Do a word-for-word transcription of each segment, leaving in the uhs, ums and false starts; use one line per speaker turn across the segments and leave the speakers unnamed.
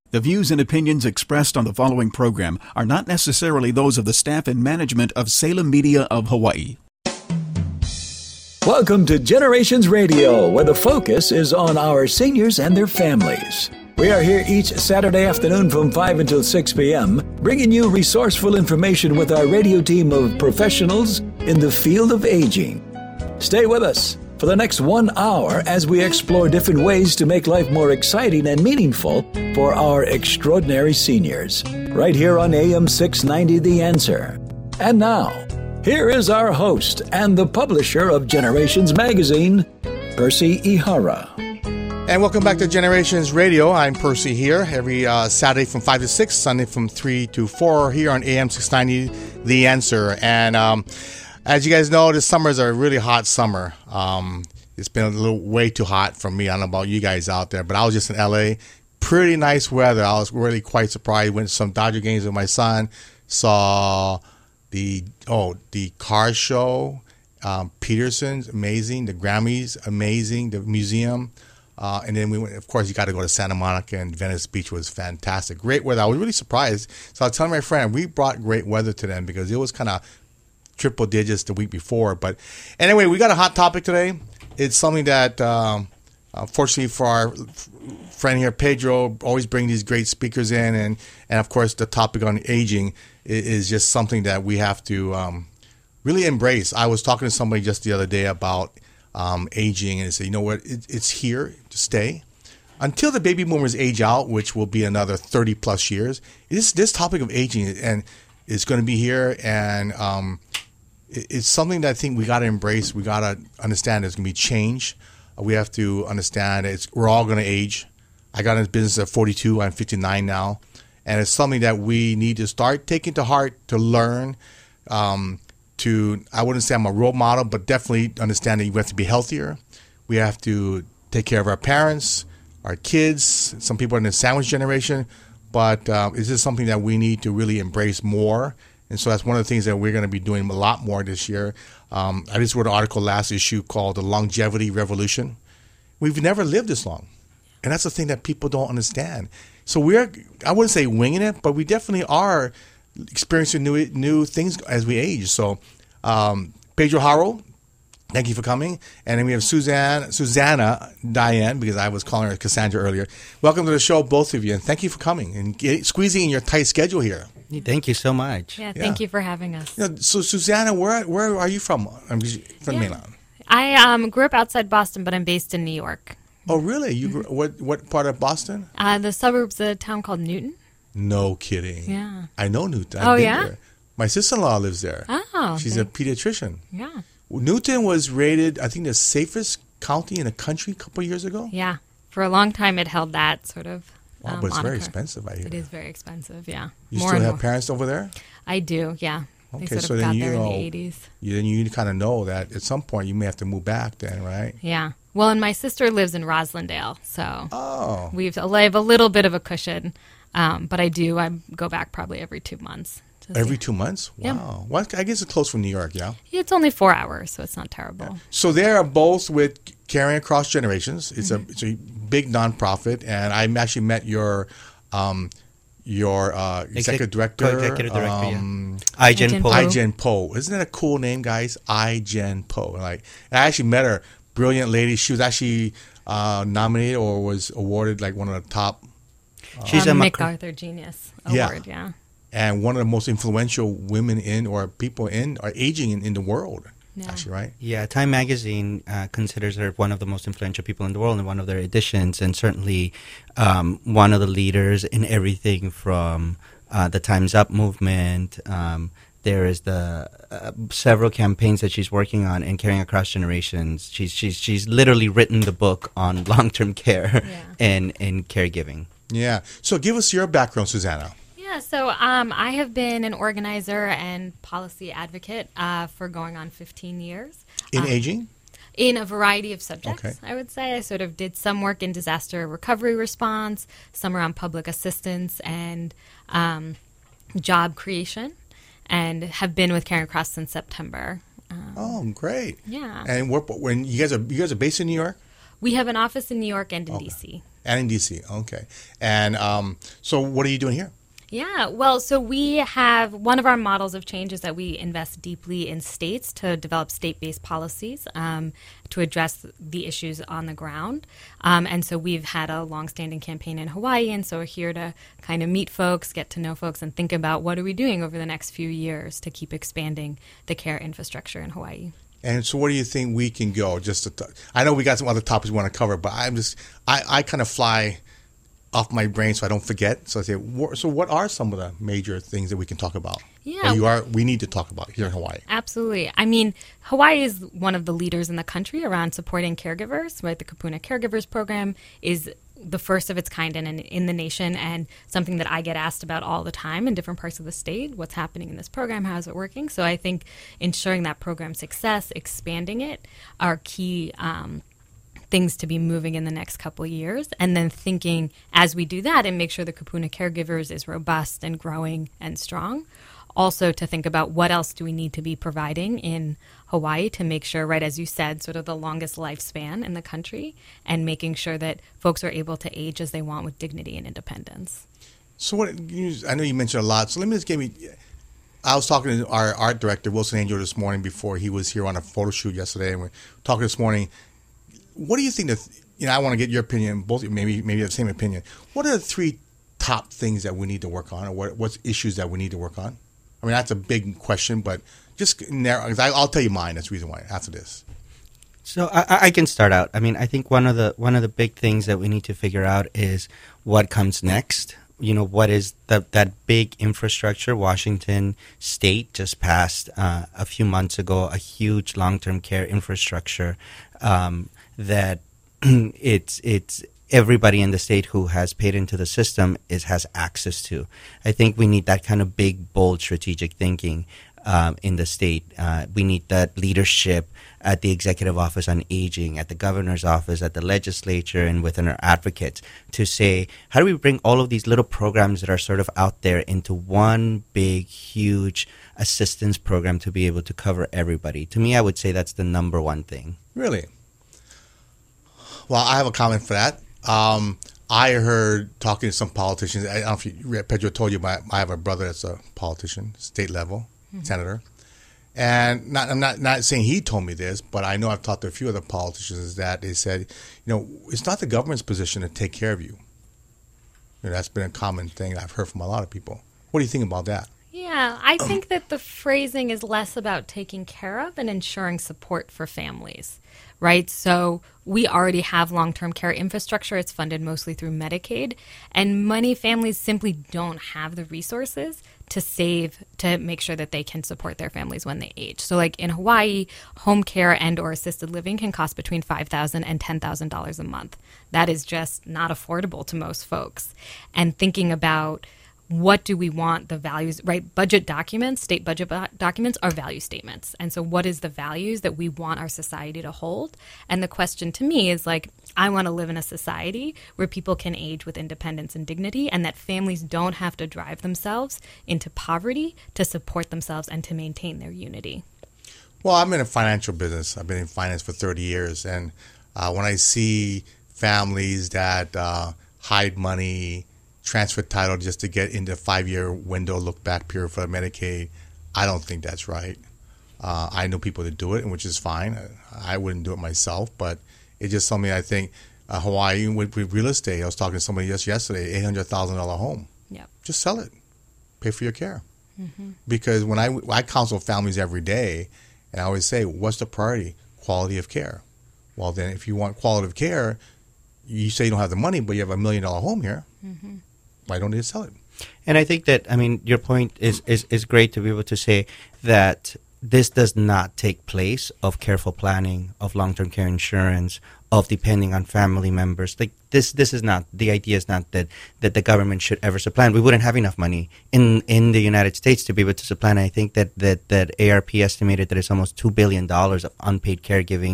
The views and opinions expressed on the following program are not necessarily those of the staff and management of Salem Media of Hawaii.
Welcome to Generations Radio, where the focus is on our seniors and their families. We are here each Saturday afternoon from five until six p.m., bringing you resourceful information with our radio team of professionals in the field of aging. Stay with us for the next one hour as we explore different ways to make life more exciting and meaningful for our extraordinary seniors. Right here on A M six ninety The Answer. And now, here is our host and the publisher of Generations Magazine, Percy Ihara.
And welcome back to Generations Radio. I'm Percy here every uh, Saturday from five to six, Sunday from three to four here on A M six ninety The Answer. And um, as you guys know, this summer is a really hot summer. Um, it's been a little way too hot for me. I don't know about you guys out there, but I was just in L A. Pretty nice weather. I was really quite surprised. Went to some Dodger games with my son. Saw the oh the car show, um, Peterson's amazing. The Grammys amazing. The museum. Uh, and then we went, of course, you got to go to Santa Monica, and Venice Beach was fantastic. Great weather. I was really surprised. So I was telling my friend, we brought great weather to them because it was kind of triple digits the week before. But anyway, we got a hot topic today. It's something that, um, uh, fortunately for our friend here, Pedro, always bring these great speakers in. And, and of course, the topic on aging is, is just something that we have to um, really embrace. I was talking to somebody just the other day about Um, aging, and they say, you know what, it, it's here to stay until the baby boomers age out, which will be another thirty plus years. This this topic of aging and is going to be here, and um, it, it's something that I think we got to embrace. We got to understand there's going to be change. Uh, we have to understand it's we're all going to age. I got into business at forty-two. I'm fifty-nine now, and it's something that we need to start taking to heart, to learn. Um, To, I wouldn't say I'm a role model, but definitely understand that we have to be healthier. We have to take care of our parents, our kids. Some people are in the sandwich generation, but um, is this something that we need to really embrace more? And so that's one of the things that we're going to be doing a lot more this year. Um, I just wrote an article last issue called The Longevity Revolution. We've never lived this long. And that's the thing that people don't understand. So we're, I wouldn't say winging it, but we definitely are experiencing new new things as we age. So, um, Pedro Haro, thank you for coming. And then we have Suzanne, Susanna Diane, because I was calling her Cassandra earlier. Welcome to the show, both of you, and thank you for coming and get, squeezing in your tight schedule here.
Thank you so much.
Yeah, thank yeah. you for having us.
You know, so, Susanna, where where are you from? I'm from yeah. mainland.
I um, grew up outside Boston, but I'm based in New York.
Oh, really? You grew, what what part of Boston?
Uh, the suburbs, a town called Newton.
No kidding.
Yeah.
I know Newton. I've
oh,
been
yeah?
there. My sister-in-law lives there.
Oh.
She's
they...
a pediatrician.
Yeah.
Newton was rated, I think, the safest county in the country a couple of years ago.
Yeah. For a long time, it held that sort of
Wow,
um,
but it's
moniker.
very expensive, I hear.
It is very expensive, yeah.
You
more
still have
more.
parents over there?
I do, yeah.
Okay,
they sort
so
of
then
got
you
there
know,
in the eighties.
You, then you kind of know that at some point you may have to move back then, right?
Yeah. Well, and my sister lives in Roslindale, so
oh.
we've I have a little bit of a cushion, um, but I do I go back probably every two months.
Every
see.
two months? Wow.
Yeah.
Well, I guess it's close from New York, yeah?
yeah it's only four hours, so it's not terrible.
Yeah. So they are both with Caring Across Generations. It's mm-hmm. a it's a big nonprofit, and I actually met your um, your uh, executive director,
co-executive director,
um,
yeah. I-Jen Poe.
I-Jen Poe. Isn't that a cool name, guys? I-Jen Poe. Like, I actually met her. Brilliant lady. She was actually uh, nominated or was awarded like one of the top.
Uh, She's um, a MacArthur Genius Award, yeah. yeah.
And one of the most influential women in or people in or aging in, in the world.
Yeah.
Actually, right?
Yeah, Time Magazine uh, considers her one of the most influential people in the world in one of their editions, and certainly um, one of the leaders in everything from uh, the Time's Up movement. Um, there is the uh, several campaigns that she's working on and Caring Across Generations. She's she's she's literally written the book on long-term care
yeah.
and and caregiving.
Yeah. So give us your background, Susanna.
Yeah, so um, I have been an organizer and policy advocate uh, for going on fifteen years.
In
um,
aging?
In a variety of subjects,
okay.
I would say. I sort of did some work in disaster recovery response, some around public assistance and um, job creation, and have been with Caring Across since September. Um,
oh, great.
Yeah.
And what, when you guys are you guys are based in New York?
We have an office in New York and in
okay.
D C
And in D C, okay. And um, so what are you doing here?
Yeah, well, so we have one of our models of change is that we invest deeply in states to develop state-based policies um, to address the issues on the ground. Um, and so we've had a longstanding campaign in Hawaii, and so we're here to kind of meet folks, get to know folks, and think about what are we doing over the next few years to keep expanding the care infrastructure in Hawaii.
And so where do you think we can go? Just to t- I know we got some other topics we want to cover, but I'm just, I, I kind of fly off my brain so I don't forget. So I say, so what are some of the major things that we can talk about?
Yeah,
or you are we need to talk about here in Hawaii?
Absolutely. I mean, Hawaii is one of the leaders in the country around supporting caregivers. Right, the Kupuna Caregivers Program is the first of its kind in in the nation, and something that I get asked about all the time in different parts of the state. What's happening in this program? How is it working? So I think ensuring that program's success, expanding it, are key Um, things to be moving in the next couple of years, and then thinking as we do that and make sure the Kupuna Caregivers is robust and growing and strong. Also to think about what else do we need to be providing in Hawaii to make sure, right, as you said, sort of the longest lifespan in the country, and making sure that folks are able to age as they want with dignity and independence.
So what, I know you mentioned a lot, so let me just give me, I was talking to our art director, Wilson Angel, this morning before he was here on a photo shoot yesterday, and we're talking this morning. What do you think that, you know, I want to get your opinion, both maybe maybe have the same opinion. What are the three top things that we need to work on, or what what's issues that we need to work on? I mean, that's a big question, but just narrow, I'll tell you mine. That's the reason why after this.
So I, I can start out. I mean, I think one of the one of the big things that we need to figure out is what comes next. You know, what is the, that big infrastructure? Washington State just passed uh, a few months ago a huge long-term care infrastructure um, that it's it's everybody in the state who has paid into the system is has access to. I think we need that kind of big, bold, strategic thinking um, in the state. Uh, we need that leadership at the Executive Office on Aging, at the Governor's Office, at the legislature, and within our advocates to say, how do we bring all of these little programs that are sort of out there into one big, huge assistance program to be able to cover everybody? To me, I would say that's the number one thing.
Really? Well, I have a comment for that. Um, I heard talking to some politicians. I don't know if you, Pedro told you, but I have a brother that's a politician, state level, mm-hmm. senator. And not, I'm not, not saying he told me this, but I know I've talked to a few other politicians that they said, you know, it's not the government's position to take care of you. You know, that's been a common thing I've heard from a lot of people. What do you think about that?
Yeah, I think that the phrasing is less about taking care of and ensuring support for families, right? So we already have long-term care infrastructure. It's funded mostly through Medicaid, and many families simply don't have the resources to save to make sure that they can support their families when they age. So like in Hawaii, home care and or assisted living can cost between five thousand dollars and ten thousand dollars a month. That is just not affordable to most folks. And thinking about what do we want the values, right? Budget documents, state budget documents are value statements. And so what is the values that we want our society to hold? And the question to me is like, I want to live in a society where people can age with independence and dignity, and that families don't have to drive themselves into poverty to support themselves and to maintain their unity.
Well, I'm in a financial business. I've been in finance for thirty years. And uh, when I see families that uh, hide money, transfer title just to get into a five-year window look back period for Medicaid, I don't think that's right. Uh, I know people that do it, which is fine. I wouldn't do it myself, but it's just something I think uh, Hawaii with, with real estate. I was talking to somebody just yesterday, eight hundred thousand dollars home.
Yep.
Just sell it. Pay for your care.
Mm-hmm.
Because when I, I counsel families every day, and I always say, what's the priority? Quality of care. Well, then if you want quality of care, you say you don't have the money, but you have a million dollar home here. Mm-hmm. Why don't they sell it?
And I think that, I mean, your point is, is, is great to be able to say that this does not take place of careful planning, of long-term care insurance, of depending on family members. Like this, this is not, the idea is not that, that the government should ever supplant. We wouldn't have enough money in, in the United States to be able to supplant. I think that, that, that A R P estimated that it's almost two billion dollars of unpaid caregiving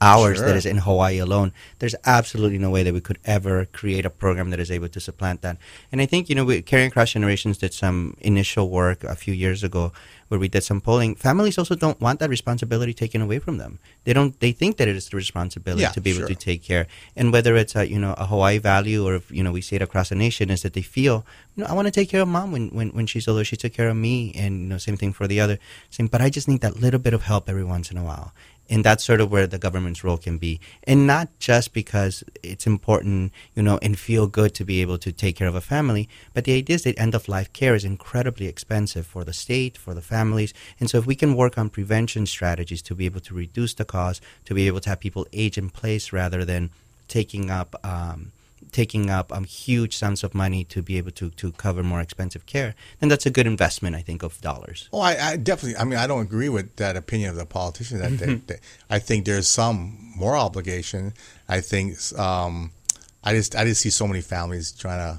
ours
Sure.
that is in Hawaii alone. There's absolutely no way that we could ever create a program that is able to supplant that. And I think, you know, we, Caring Across Generations did some initial work a few years ago where we did some polling. Families also don't want that responsibility taken away from them. They don't. They think that it is the responsibility
Yeah,
to be able
sure.
to take care. And whether it's a, you know, a Hawaii value or if, you know, we see it across the nation, is that they feel, you know, I want to take care of mom when, when, when she's older. She took care of me, and, you know, same thing for the other. Same, but I just need that little bit of help every once in a while. And that's sort of where the government's role can be. And not just because it's important, you know, and feel good to be able to take care of a family, but the idea is that end-of-life care is incredibly expensive for the state, for the families. And so if we can work on prevention strategies to be able to reduce the cost, to be able to have people age in place rather than taking up um, taking up um, huge sums of money to be able to, to cover more expensive care, then that's a good investment, I think, of dollars.
Oh, I, I definitely. I mean, I don't agree with that opinion of the politicians. That they, they, I think there's some more obligation. I think um, I just I just see so many families trying to.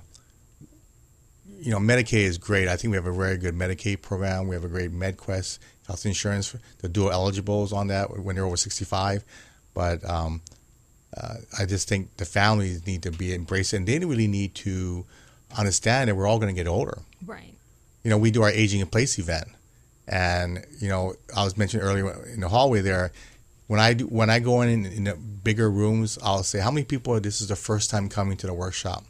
You know, Medicaid is great. I think we have a very good Medicaid program. We have a great MedQuest health insurance for the dual eligibles on that when they're over sixty-five. But um, uh, I just think the families need to be embraced, and they really need to understand that we're all going to get older.
Right.
You know, we do our aging in place event, and you know, I was mentioning earlier in the hallway there. When I do, when I go in in the bigger rooms, I'll say, "How many people? This is the first time coming to the workshop?"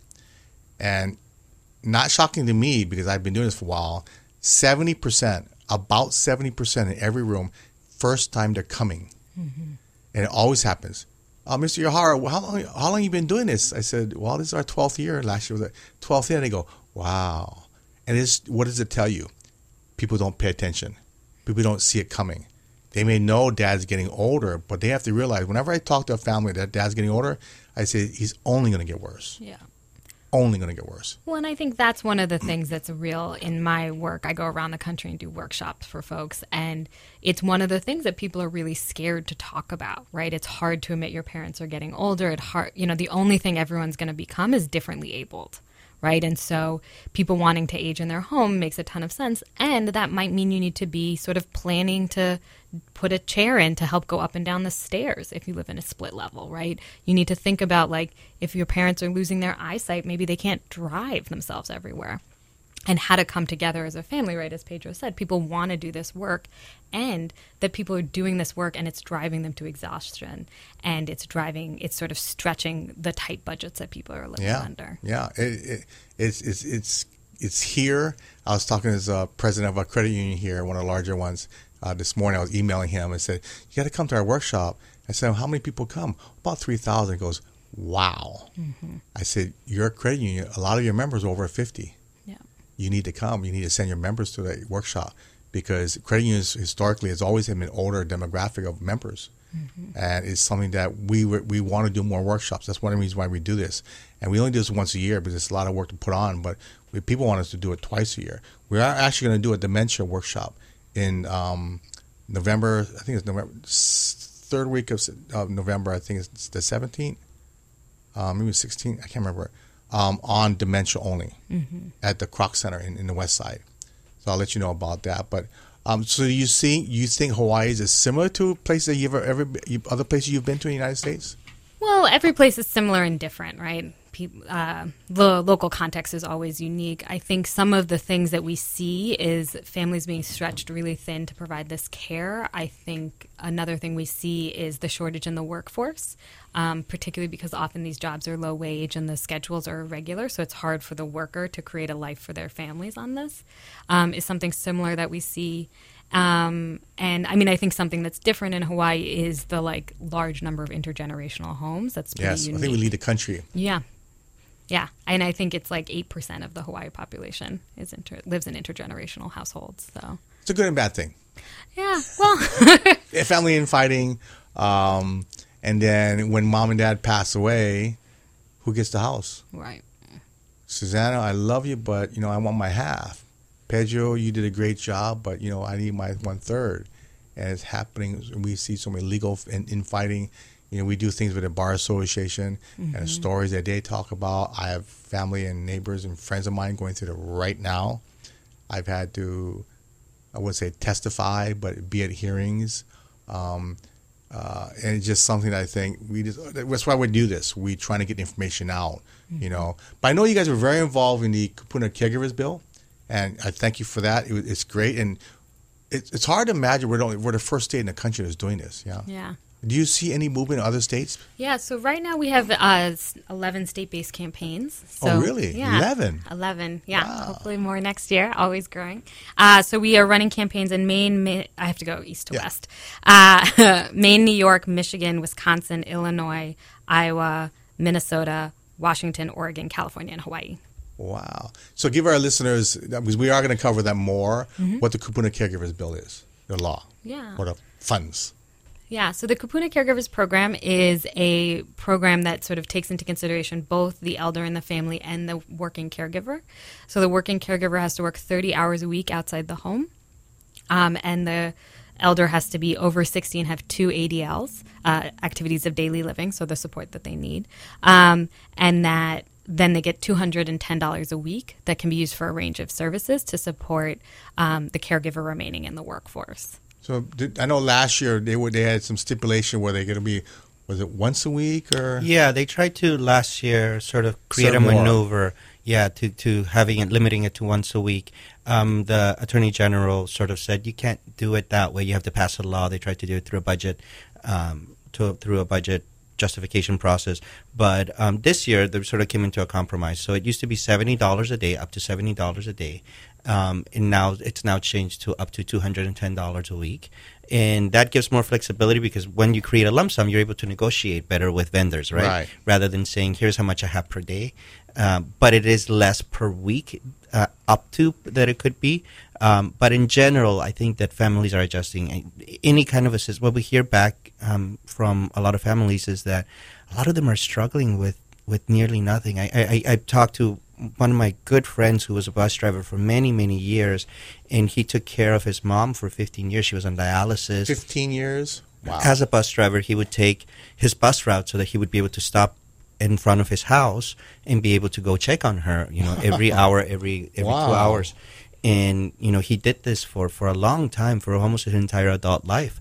And not shocking to me because I've been doing this for a while. Seventy percent, about seventy percent in every room, first time they're coming, mm-hmm. and it always happens. Uh, Mister Yahara, how long? How long you been doing this? I said, "Well, this is our twelfth year. Last year was the twelfth year." And they go, "Wow!" And it's, what does it tell you? People don't pay attention. People don't see it coming. They may know dad's getting older, but they have to realize whenever I talk to a family that dad's getting older, I say he's only going to get worse.
Yeah.
Only going to get worse.
Well, and I think that's one of the things that's real in my work. I go around the country and do workshops for folks, and it's one of the things that people are really scared to talk about, right? It's hard to admit your parents are getting older. It hard, you know, the only thing everyone's going to become is differently abled, right? And so people wanting to age in their home makes a ton of sense, and that might mean you need to be sort of planning to put a chair in to help go up and down the stairs if you live in a split level, right? You need to think about, like, if your parents are losing their eyesight, maybe they can't drive themselves everywhere, and how to come together as a family, right? As Pedro said, people want to do this work, and that people are doing this work and it's driving them to exhaustion, and it's driving, it's sort of stretching the tight budgets that people are living
yeah.
under.
Yeah, it, it, it's, it's, it's, it's here. I was talking as a president of a credit union here, one of the larger ones. Uh, this morning I was emailing him and said, "You got to come to our workshop." I said, "How many people come?" "About three thousand. He goes, "Wow." Mm-hmm. I said, "You're a credit union. A lot of your members are over fifty.
Yeah.
You need to come. You need to send your members to the workshop because credit unions historically has always been an older demographic of members. Mm-hmm. And it's something that we we want to do more workshops. That's one of the reasons why we do this. And we only do this once a year because it's a lot of work to put on, but we, people want us to do it twice a year. We are actually going to do a dementia workshop in um, November. I think it's November, third week of uh, November. I think it's the seventeenth, um, maybe sixteenth. I can't remember. Um, on dementia only mm-hmm. at the Kroc Center in, in the West Side. So I'll let you know about that. But um, so you see, you think Hawaii is similar to places that you've ever, ever other places you've been to in the United States?
Well, every place is similar and different, right? People, uh, the local context is always unique. I think some of the things that we see is families being stretched really thin to provide this care. I think another thing we see is the shortage in the workforce, um, particularly because often these jobs are low wage and the schedules are irregular, so it's hard for the worker to create a life for their families on this, um, is something similar that we see. Um, and I mean, I think something that's different in Hawaii is the like large number of intergenerational homes. That's pretty
yes,
unique.
I think we lead the country.
Yeah. Yeah, and I think it's like eight percent of the Hawaii population is inter- lives in intergenerational households. So
it's a good and bad thing.
Yeah, well,
family infighting, um, and then when mom and dad pass away, who gets the house?
Right.
Susanna, I love you, but you know I want my half. Pedro, you did a great job, but you know I need my one third. And it's happening. We see so many legal in- infighting. You know, we do things with the Bar Association mm-hmm. and stories that they talk about. I have family and neighbors and friends of mine going through it right now. I've had to, I wouldn't say testify, but be at hearings. Um, Uh, and it's just something that I think we just, that's why we do this. We trying to get information out, you know. But I know you guys were very involved in the Kupuna Caregivers Bill, and I thank you for that. It, it's great, and it, it's hard to imagine we're the, only, we're the first state in the country that's doing this. Yeah.
Yeah.
Do you see any movement in other states?
Yeah, so right now we have uh, eleven state-based campaigns. So,
oh, really?
Yeah,
eleven?
eleven, yeah.
Wow.
Hopefully more next year, always growing. Uh, so we are running campaigns in Maine, Ma- I have to go east to
Yeah.
west. Uh, Maine, New York, Michigan, Wisconsin, Illinois, Iowa, Minnesota, Washington, Oregon, California, and Hawaii.
Wow. So give our listeners, because we are going to cover that more, mm-hmm. what the Kupuna Caregivers Bill is, the law,
Yeah.
or the funds.
Yeah, so the Kupuna Caregivers Program is a program that sort of takes into consideration both the elder in the family and the working caregiver. So the working caregiver has to work thirty hours a week outside the home, um, and the elder has to be over sixty and have two A D Ls, uh, activities of daily living, so the support that they need, um, and that then they get two hundred ten dollars a week that can be used for a range of services to support um, the caregiver remaining in the workforce.
So did, I know last year they were they had some stipulation where they're going to be, was it once a week or?
Yeah, they tried to last year sort of create
Some
a
more.
maneuver, yeah, to, to having it, limiting it to once a week. Um, the Attorney General sort of said you can't do it that way. You have to pass a law. They tried to do it through a budget, um, to, through a budget justification process. But um, this year they sort of came into a compromise. So it used to be seventy dollars a day, up to seventy dollars a day. Um, and now it's now changed to up to two hundred ten dollars a week. And that gives more flexibility because when you create a lump sum, you're able to negotiate better with vendors, right?
Right.
Rather than saying, here's how much I have per day. Um, but it is less per week uh, up to that it could be. Um, but in general, I think that families are adjusting. Any kind of assistance. What we hear back um, from a lot of families is that a lot of them are struggling with, with nearly nothing. I, I, I talked to one of my good friends who was a bus driver for many, many years, and he took care of his mom for fifteen years. She was on dialysis.
fifteen years? Wow.
As a bus driver, he would take his bus route so that he would be able to stop in front of his house and be able to go check on her, you know, every hour, every every
Wow.
two hours. And, you know, he did this for, for a long time, for almost his entire adult life.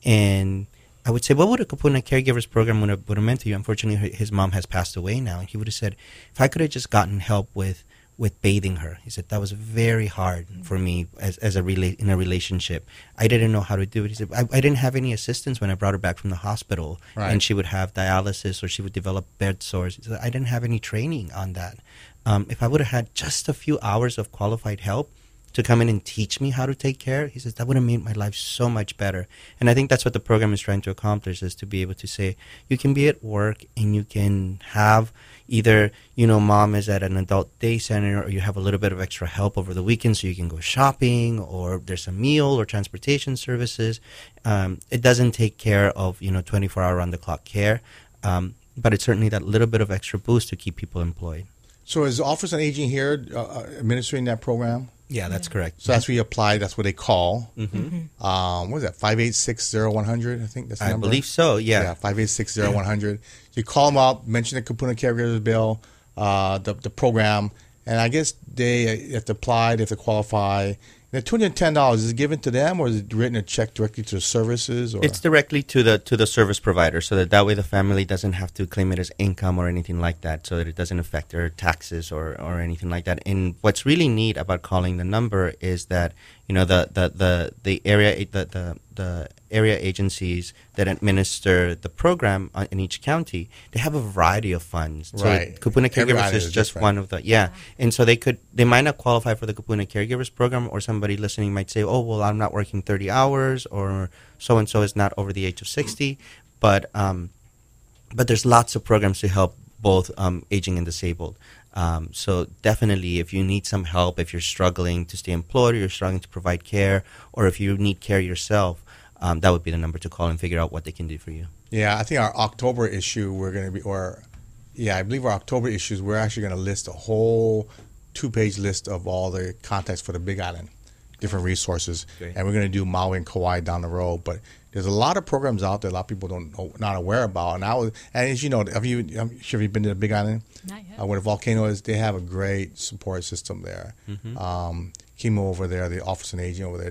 And I would say, what would a Kupuna Caregivers Program would have, would have meant to you? Unfortunately, his mom has passed away now. And he would have said, if I could have just gotten help with, with bathing her, he said, that was very hard for me as, as a rela- in a relationship. I didn't know how to do it. He said, I, I didn't have any assistance when I brought her back from the hospital.
Right.
And she would have dialysis or she would develop bed sores. He said, I didn't have any training on that. Um, if I would have had just a few hours of qualified help to come in and teach me how to take care, he says, that would have made my life so much better. And I think that's what the program is trying to accomplish, is to be able to say, you can be at work and you can have either, you know, mom is at an adult day center, or you have a little bit of extra help over the weekend so you can go shopping, or there's a meal or transportation services. Um, it doesn't take care of, you know, twenty-four hour on the clock care, um, but it's certainly that little bit of extra boost to keep people employed.
So is the Office on Aging here uh, administering that program?
Yeah, that's correct.
So that's where you apply. That's what they call.
Mm-hmm.
Um, what is that? five eight six zero one hundred. I think that's the
I
number.
believe so, yeah.
Yeah, five eight six zero one hundred. You call them up, mention the Kupuna Caregivers Bill, uh, the the program, and I guess they have to apply, they have to qualify. The two hundred ten dollars, is it given to them, or is it written a check directly to the services? Or?
It's directly to the to the service provider, so that that way the family doesn't have to claim it as income or anything like that, so that it doesn't affect their taxes or, or anything like that. And what's really neat about calling the number is that, you know, the the, the, the area the, the the area agencies that administer the program in each county, they have a variety of funds. So
Right.
Kupuna
Every
Caregivers
island
is
is
just
different.
one of the yeah. And so they could they might not qualify for the Kupuna Caregivers program, or somebody listening might say, oh, well, I'm not working thirty hours, or so and so is not over the age of sixty. But um, but there's lots of programs to help both um, aging and disabled. Um, so definitely, if you need some help, if you're struggling to stay employed, or you're struggling to provide care, or if you need care yourself, um, that would be the number to call and figure out what they can do for you.
Yeah, I think our October issue, we're going to be, or yeah, I believe our October issues, we're actually going to list a whole two-page list of all the contacts for the Big Island, different resources,
Great.
and we're going to do Maui and Kauai down the road. But there's a lot of programs out there a lot of people don't know, not aware about. And I was, and as you know, have you I'm sure have you been to the Big Island?
Not yet.
Uh, where the volcano is, they have a great support system there.
Mm-hmm.
Um, Chemo over there, the Office on Aging over there,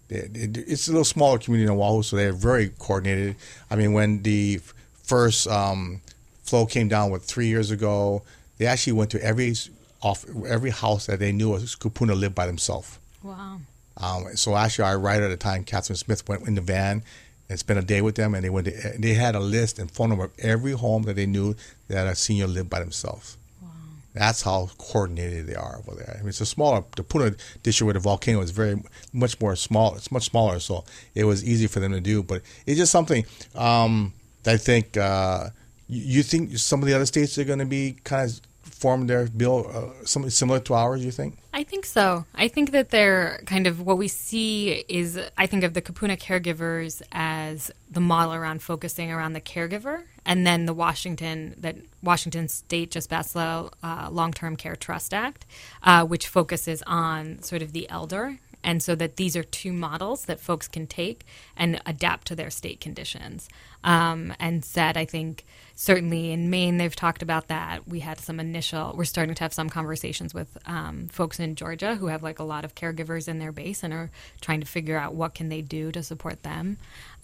They, it, it's a little smaller community in Oahu, so they're very coordinated. I mean, when the first um, flow came down, what, three years ago, they actually went to every off every house that they knew a kupuna lived by themselves.
Wow.
Um, so actually, our writer at the time, Catherine Smith, went in the van and spent a day with them, and they went. To, they had a list and phone number of every home that they knew that a senior lived by themselves. Wow. That's how coordinated they are over there. I mean, it's a smaller. The Puna district where the volcano is very much more small. It's much smaller, so it was easy for them to do. But it's just something um, that I think. Uh, you, you think some of the other states are going to be kind of form their bill uh, something similar to ours, you think?
I think so. I think that they're kind of what we see is, I think of the Kupuna caregivers as the model around focusing around the caregiver, and then the Washington, that Washington State just passed the uh, Long-Term Care Trust Act, uh, which focuses on sort of the elder. And so that these are two models that folks can take and adapt to their state conditions. Um, and said, I think, certainly in Maine, they've talked about that. We had some initial, we're starting to have some conversations with um, folks in Georgia who have like a lot of caregivers in their base and are trying to figure out what can they do to support them.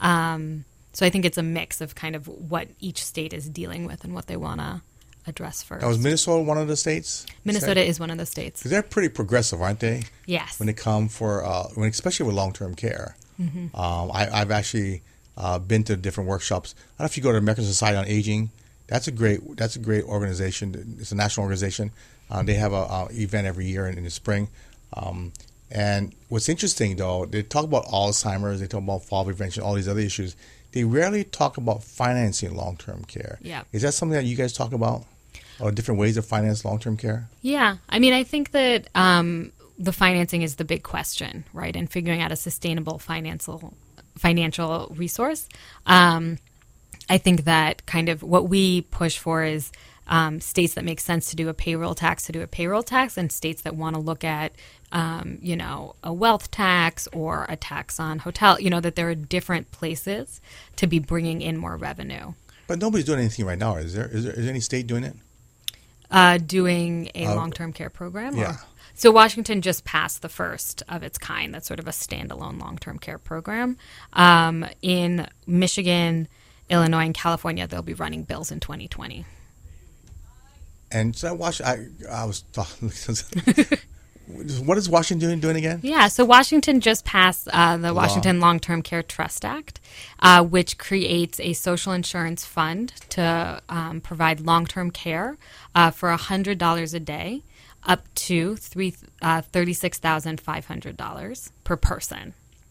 Um, so I think it's a mix of kind of what each state is dealing with and what they want to address first.
Now, is Minnesota one of the states?
Minnesota is one of the states.
Because they're pretty progressive, aren't they?
Yes.
When they come for, uh, when especially with long-term care. Mm-hmm. Um, I, I've actually uh, been to different workshops. I don't know if you go to American Society on Aging. That's a great. That's a great organization. It's a national organization. Uh, they have a, a event every year in, in the spring. Um, and what's interesting, though, they talk about Alzheimer's. They talk about fall prevention, all these other issues. They rarely talk about financing long-term care.
Yeah.
Is that something that you guys talk about? Or different ways to finance long-term care?
Yeah. I mean, I think that um, the financing is the big question, right? And figuring out a sustainable financial financial resource. Um, I think that kind of what we push for is um, states that make sense to do a payroll tax to do a payroll tax, and states that want to look at, um, you know, a wealth tax or a tax on hotel, you know, that there are different places to be bringing in more revenue.
But nobody's doing anything right now, is there? Is there, is any state doing it?
Uh, doing a
Uh,
long-term care program?
yeah.
Or? So Washington just passed the first of its kind. That's sort of a standalone long-term care program. Um, in Michigan, Illinois, and California, they'll be running bills in twenty twenty.
And so I watched, I, I was talking, what is Washington doing, doing again?
Yeah, so Washington just passed uh, the Washington Long-Term Care Trust Act, uh, which creates a social insurance fund to um, provide long-term care uh, for one hundred dollars a day up to three, uh, thirty-six thousand five hundred dollars per person.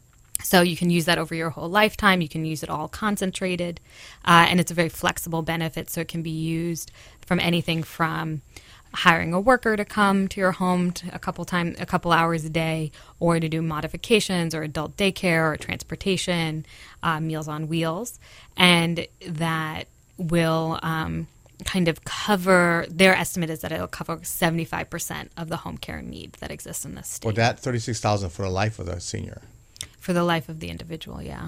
So you can use that over your whole lifetime. You can use it all concentrated. Uh, and it's a very flexible benefit, so it can be used from anything from hiring a worker to come to your home to a couple time, a couple hours a day, or to do modifications or adult daycare or transportation, uh, Meals on Wheels. And that will um, kind of cover, their estimate is that it'll cover seventy-five percent of the home care need that exists in this state.
Well, that thirty-six thousand dollars for the life of the senior.
For the life of the individual, yeah.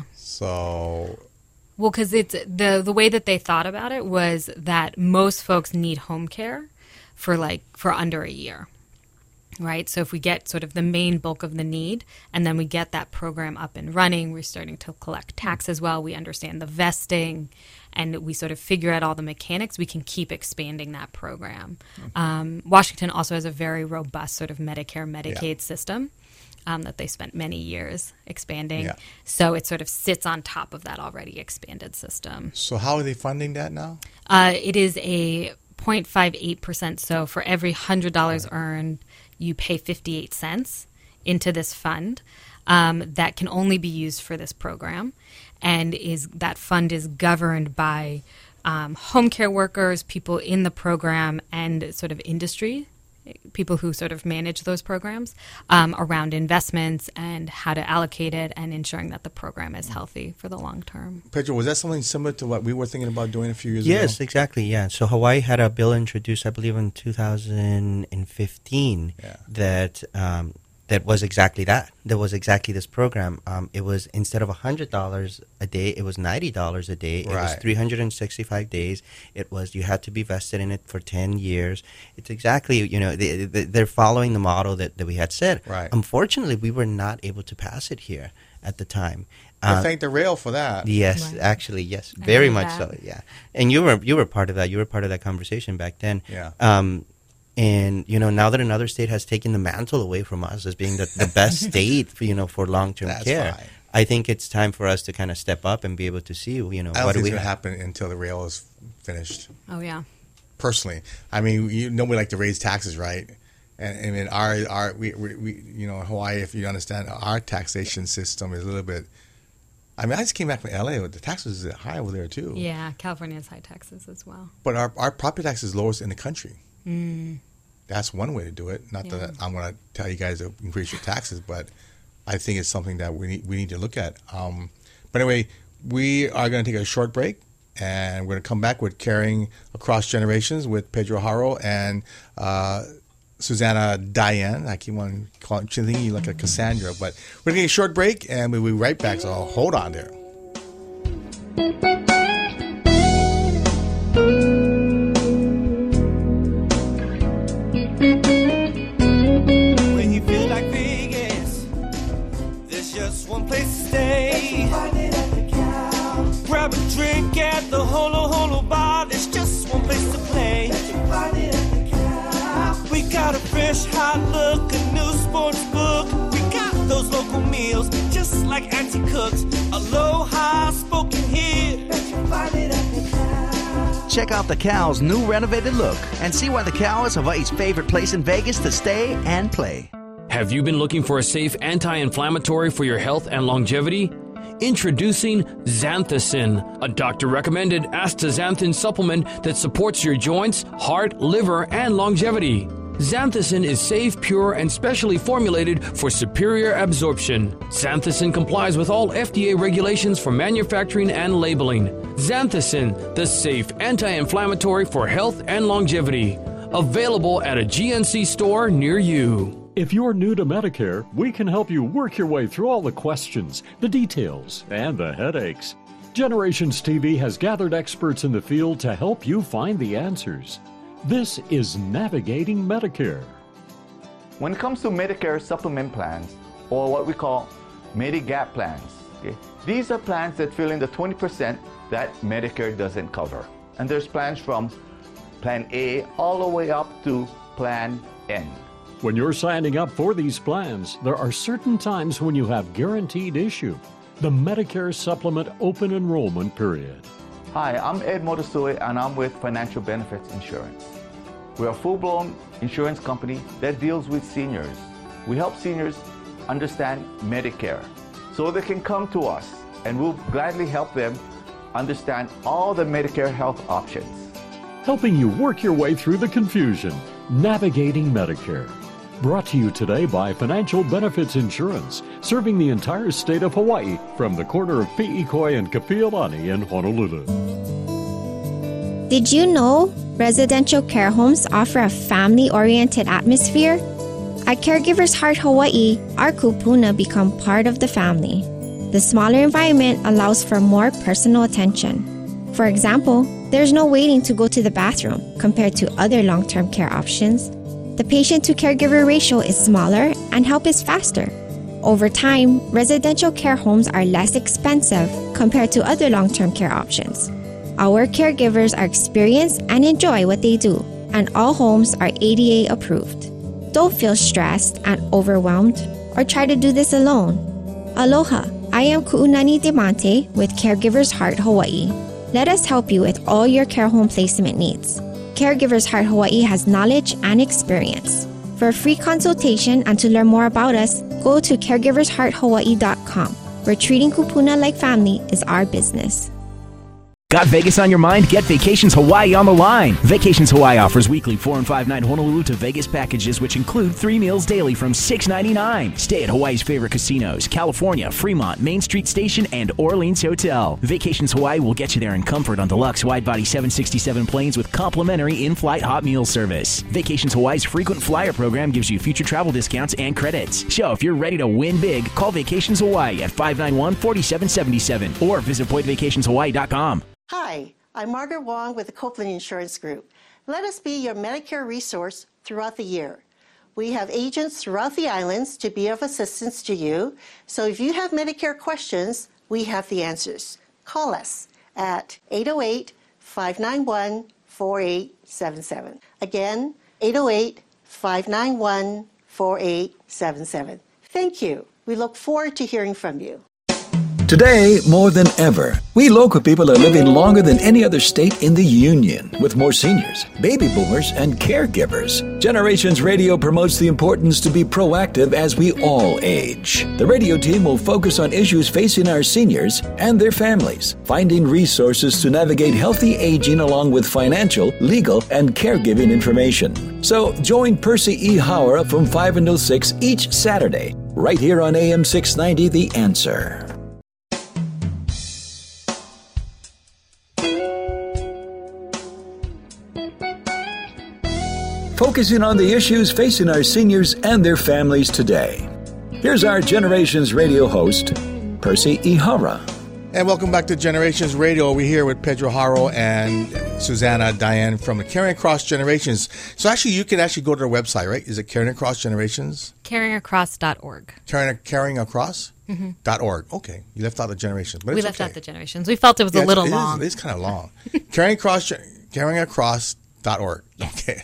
So,
well, because it's the the way that they thought about it was that most folks need home care for like for under a year, right? So if we get sort of the main bulk of the need, and then we get that program up and running, we're starting to collect tax as well. We understand the vesting, and we sort of figure out all the mechanics. We can keep expanding that program. Um, Washington also has a very robust sort of Medicare Medicaid
Yeah.
system. Um, that they spent many years expanding.
Yeah.
So it sort of sits on top of that already expanded system.
so how are they funding that now?
Uh, it is a zero point five eight percent. So for every one hundred dollars earned, you pay fifty-eight cents into this fund um, that can only be used for this program. And is that fund is governed by um, home care workers, people in the program, and sort of industry, people who sort of manage those programs um, around investments and how to allocate it and ensuring that the program is healthy for the long term.
Pedro, was that something similar to what we were thinking about doing a few years ago?
Yes, exactly. Yeah. So Hawaii had a bill introduced, I believe, in two thousand fifteen
Yeah.
that um, that was exactly that. That was exactly this program. Um, it was instead of one hundred dollars a day, it was ninety dollars a day. It was
Right.
three hundred sixty-five days. It was you had to be vested in it for ten years. It's exactly, you know, they, they, they're following the model that, that we had said.
Right.
Unfortunately, we were not able to pass it here. at the time.
I thank the rail for that.
Yes,
Right.
actually, yes,
I
very
knew
much
that.
so. Yeah, and you were you were part of that. You were part of that conversation back then.
Yeah.
Um, and you know, now that another state has taken the mantle away from us as being the, the best state, for, you know, for long term
That's
care,
fine.
I think it's time for us to kind of step up and be able to see, you know,
I don't
what do
think
we
it's going to
have.
happen until the rail is finished.
Oh, yeah.
Personally, I mean, you, nobody like to raise taxes, right? And I mean, our our we, we, we you know, Hawaii, if you understand, our taxation system is a little bit. I mean, I just came back from L A. The taxes are high over there too.
Yeah, California has high taxes as well.
But our our property tax is lowest in the country.
Mm.
That's one way to do it. Not
Yeah.
that I'm going to tell you guys to increase your taxes, but I think it's something that we need we need to look at. Um, but anyway, we are going to take a short break, and we're going to come back with Caring Across Generations with Pedro Haro and uh, Susanna Diane. I keep on calling thinking you like a Cassandra, but we're going to take a short break, and we'll be right back. So hold on there.
When you feel like Vegas, there's just one place to stay. Grab a drink at the Holo Holo Bar. There's just one place to play. We got a fresh, hot look, a new sports book. We got those local meals, just like Auntie cooks. Aloha spoken here.
Check out the Cow's new renovated look and see why the Cow is Hawaii's favorite place in Vegas to stay and play.
Have you been looking for a safe anti-inflammatory for your health and longevity? Introducing Xanthicin, a doctor-recommended astaxanthin supplement that supports your joints, heart, liver, and longevity. Xanthicin is safe, pure, and specially formulated for superior absorption. Xanthicin complies with all F D A regulations for manufacturing and labeling. Xanthicin, the safe anti-inflammatory for health and longevity. Available at a G N C store near you.
If you're new to Medicare, we can help you work your way through all the questions, the details, and the headaches. Generations T V has gathered experts in the field to help you find the answers. This is Navigating Medicare.
When it comes to Medicare supplement plans, or what we call Medigap plans, okay, these are plans that fill in the twenty percent that Medicare doesn't cover. And there's plans from Plan A all the way up to Plan N.
When you're signing up for these plans, there are certain times when you have guaranteed issue. The Medicare Supplement Open Enrollment Period.
Hi, I'm Ed Motasui, and I'm with Financial Benefits Insurance. We're a full-blown insurance company that deals with seniors. We help seniors understand Medicare so they can come to us, and we'll gladly help them understand all the Medicare health options.
Helping you work your way through the confusion. Navigating Medicare. Brought to you today by Financial Benefits Insurance, serving the entire state of Hawaii from the corner of Pi'ikoi and Kapiolani in Honolulu.
Did you know residential care homes offer a family-oriented atmosphere? At Caregivers Heart Hawaii, our kupuna become part of the family. The smaller environment allows for more personal attention. For example, there's no waiting to go to the bathroom compared to other long-term care options. The patient-to-caregiver ratio is smaller and help is faster. Over time, residential care homes are less expensive compared to other long-term care options. Our caregivers are experienced and enjoy what they do, and all homes are A D A approved. Don't feel stressed and overwhelmed or try to do this alone. Aloha, I am Ku'unani Demonte with Caregivers Heart Hawaii. Let us help you with all your care home placement needs. Caregivers Heart Hawaii has knowledge and experience. For a free consultation and to learn more about us, go to caregivers heart hawaii dot com, where treating kupuna like family is our business.
Got Vegas on your mind? Get Vacations Hawaii on the line. Vacations Hawaii offers weekly four and five night Honolulu to Vegas packages, which include three meals daily from six ninety-nine. Stay at Hawaii's favorite casinos: California, Fremont, Main Street Station, and Orleans Hotel. Vacations Hawaii will get you there in comfort on deluxe wide-body seven sixty-seven planes with complimentary in-flight hot meal service. Vacations Hawaii's frequent flyer program gives you future travel discounts and credits. So if you're ready to win big, call Vacations Hawaii at five nine one, four seven seven seven or visit point vacations hawaii dot com.
Hi, I'm Margaret Wong with the Copeland Insurance Group. Let us be your Medicare resource throughout the year. We have agents throughout the islands to be of assistance to you. So if you have Medicare questions, we have the answers. Call us at eight oh eight, five nine one, four eight seven seven. Again, eight oh eight, five nine one, four eight seven seven. Thank you. We look forward to hearing from you.
Today, more than ever, we local people are living longer than any other state in the Union, with more seniors, baby boomers, and caregivers. Generations Radio promotes the importance to be proactive as we all age. The radio team will focus on issues facing our seniors and their families, finding resources to navigate healthy aging along with financial, legal, and caregiving information. So join Percy E. Howard from five until six each Saturday, right here on A M six ninety, The Answer. Focusing on the issues facing our seniors and their families today. Here's our Generations Radio host, Percy E. Hara.
And welcome back to Generations Radio. We're here with Pedro Haro and Susanna Diane from the Caring Across Generations. So actually, you can actually go to their website, right? Is it Caring Across Generations?
caring across dot org.
Caring, caring Across?
Mm-hmm.
Dot org. Okay. You left out the generations. But
we
it's
left
okay.
out the generations. We felt it was
yeah,
a little
it
long.
Is, it's kind of long. Caring Across, caring across dot org.
Yes.
Okay.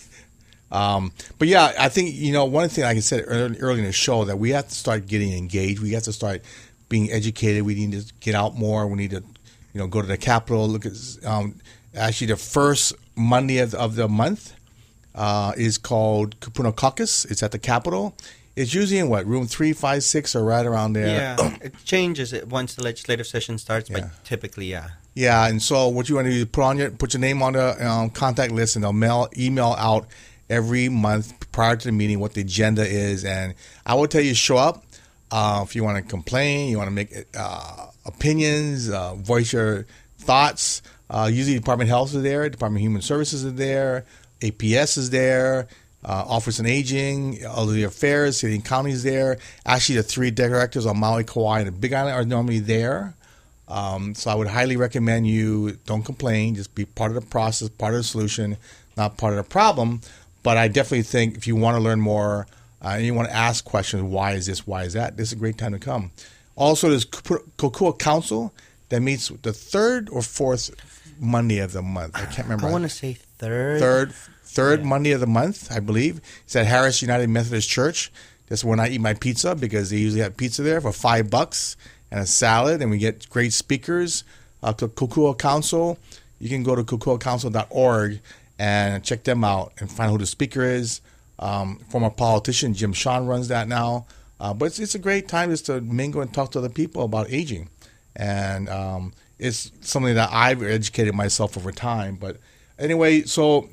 Um, but yeah, I think, you know, one thing like I said early, early in the show, that we have to start getting engaged. We have to start being educated. We need to get out more. We need to, you know, go to the Capitol. Look at, um, actually the first Monday of, of the month uh, is called Kupuna Caucus. It's at the Capitol. It's usually in what, room three, five, six, or right around there.
Yeah, it changes it once the legislative session starts,
Yeah.
but typically, yeah.
Yeah, and so what you want to do is put on your put your name on the um, contact list, and they'll mail email out every month prior to the meeting what the agenda is. And I will tell you, show up uh, if you want to complain, you want to make uh, opinions, uh, voice your thoughts. Uh, usually, Department of Health is there, Department of Human Services is there, A P S is there. Uh, Office on Aging, Elderly Affairs, City and County is there. Actually, the three directors on Maui, Kauai, and the Big Island are normally there. Um, so I would highly recommend you don't complain. Just be part of the process, part of the solution, not part of the problem. But I definitely think if you want to learn more uh, and you want to ask questions, why is this, why is that, this is a great time to come. Also, there's Kokua Council that meets the third or fourth Monday of the month. I can't remember.
I want to say third.
Third. Third yeah. Monday of the month, I believe. It's at Harris United Methodist Church. That's when I eat my pizza, because they usually have pizza there for five bucks and a salad, and we get great speakers. Uh, to Kokua Council, you can go to kokua council dot org and check them out and find out who the speaker is. Um, former politician Jim Sean runs that now. Uh, but it's, it's a great time just to mingle and talk to other people about aging. And um, it's something that I've educated myself over time. But anyway, so...